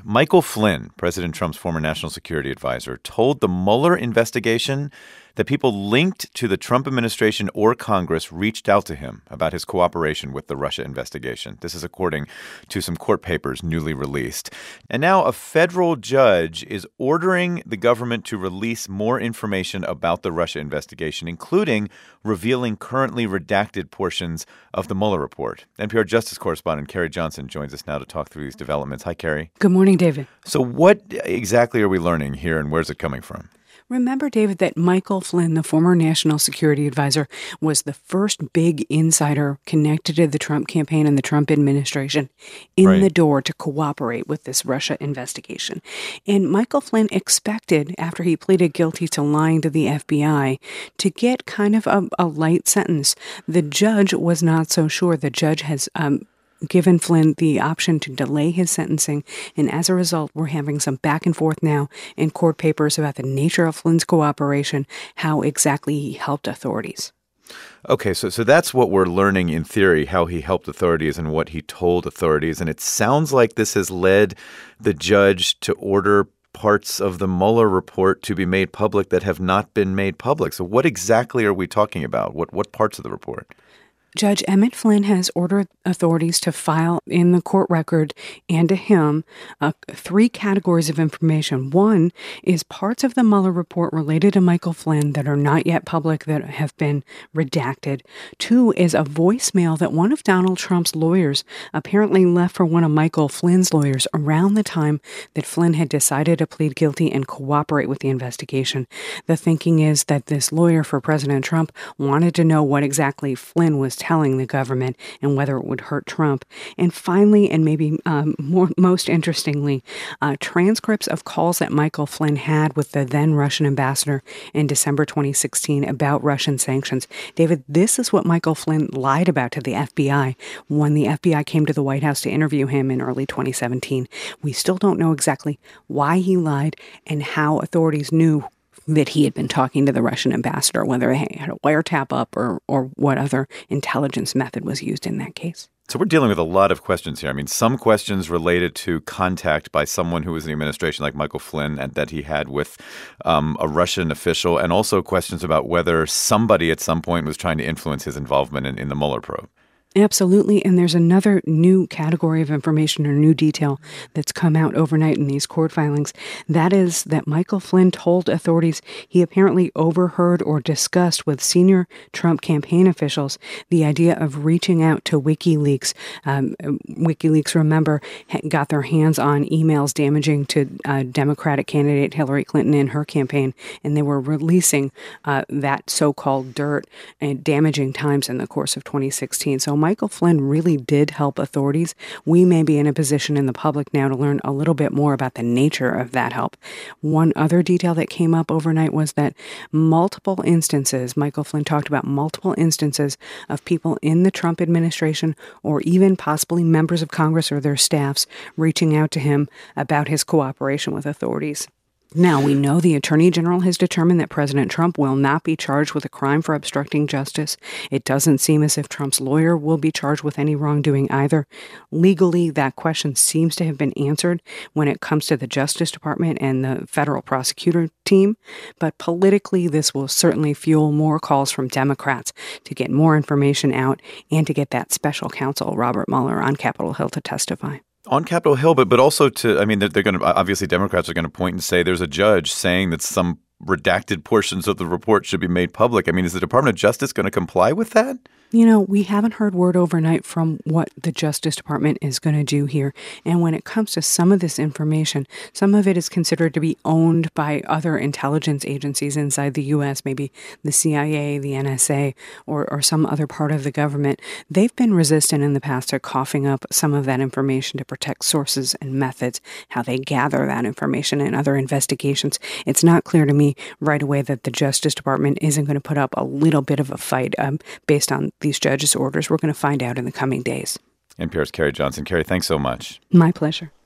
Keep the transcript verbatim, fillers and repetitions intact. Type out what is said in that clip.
Michael Flynn, President Trump's former national security advisor, told the Mueller investigation that people linked to the Trump administration or Congress reached out to him about his cooperation with the Russia investigation. This is according to some court papers newly released. And now a federal judge is ordering the government to release more information about the Russia investigation, including revealing currently redacted portions of the Mueller report. N P R Justice correspondent Carrie Johnson joins us now to talk through these developments. Hi, Carrie. Good morning, David. So what exactly are we learning here, and where's it coming from? Remember, David, that Michael Flynn, the former national security advisor, was the first big insider connected to the Trump campaign and the Trump administration in right. the door to cooperate with this Russia investigation. And Michael Flynn expected, after he pleaded guilty to lying to the F B I, to get kind of a, a light sentence. The judge was not so sure. The judge has um, given Flynn the option to delay his sentencing, and as a result, we're having some back and forth now in court papers about the nature of Flynn's cooperation, how exactly he helped authorities. Okay, so so that's what we're learning in theory, how he helped authorities and what he told authorities, and it sounds like this has led the judge to order parts of the Mueller report to be made public that have not been made public. So what exactly are we talking about? What what parts of the report? Judge Emmett Flynn has ordered authorities to file in the court record and to him uh, three categories of information. One is parts of the Mueller report related to Michael Flynn that are not yet public, that have been redacted. Two is a voicemail that one of Donald Trump's lawyers apparently left for one of Michael Flynn's lawyers around the time that Flynn had decided to plead guilty and cooperate with the investigation. The thinking is that this lawyer for President Trump wanted to know what exactly Flynn was telling the government and whether it would hurt Trump. And finally, and maybe um, more, most interestingly, uh, transcripts of calls that Michael Flynn had with the then Russian ambassador in December twenty sixteen about Russian sanctions. David, this is what Michael Flynn lied about to the F B I when the F B I came to the White House to interview him in early twenty seventeen. We still don't know exactly why he lied and how authorities knew that he had been talking to the Russian ambassador, whether he had a wiretap up or, or what other intelligence method was used in that case. So we're dealing with a lot of questions here. I mean, some questions related to contact by someone who was in the administration like Michael Flynn and that he had with um, a Russian official, and also questions about whether somebody at some point was trying to influence his involvement in, in the Mueller probe. Absolutely. And there's another new category of information or new detail that's come out overnight in these court filings. That is that Michael Flynn told authorities he apparently overheard or discussed with senior Trump campaign officials the idea of reaching out to WikiLeaks. Um, WikiLeaks, remember, got their hands on emails damaging to uh, Democratic candidate Hillary Clinton in her campaign, and they were releasing uh, that so-called dirt at damaging times in the course of twenty sixteen. So Michael Flynn really did help authorities. We may be in a position in the public now to learn a little bit more about the nature of that help. One other detail that came up overnight was that multiple instances, Michael Flynn talked about multiple instances of people in the Trump administration or even possibly members of Congress or their staffs reaching out to him about his cooperation with authorities. Now, we know the Attorney General has determined that President Trump will not be charged with a crime for obstructing justice. It doesn't seem as if Trump's lawyer will be charged with any wrongdoing either. Legally, that question seems to have been answered when it comes to the Justice Department and the federal prosecutor team. But politically, this will certainly fuel more calls from Democrats to get more information out and to get that special counsel, Robert Mueller, on Capitol Hill to testify. On Capitol Hill, but but also to, I mean, they're, they're going to, obviously Democrats are going to point and say there's a judge saying that some redacted portions of the report should be made public. I mean, is the Department of Justice going to comply with that? You know, we haven't heard word overnight from what the Justice Department is going to do here. And when it comes to some of this information, some of it is considered to be owned by other intelligence agencies inside the U S, maybe the C I A, the N S A, or, or some other part of the government. They've been resistant in the past to coughing up some of that information to protect sources and methods, how they gather that information in other investigations. It's not clear to me right away that the Justice Department isn't going to put up a little bit of a fight um, based on these judges' orders. We're going to find out in the coming days. N P R's Carrie Johnson. Carrie, thanks so much. My pleasure.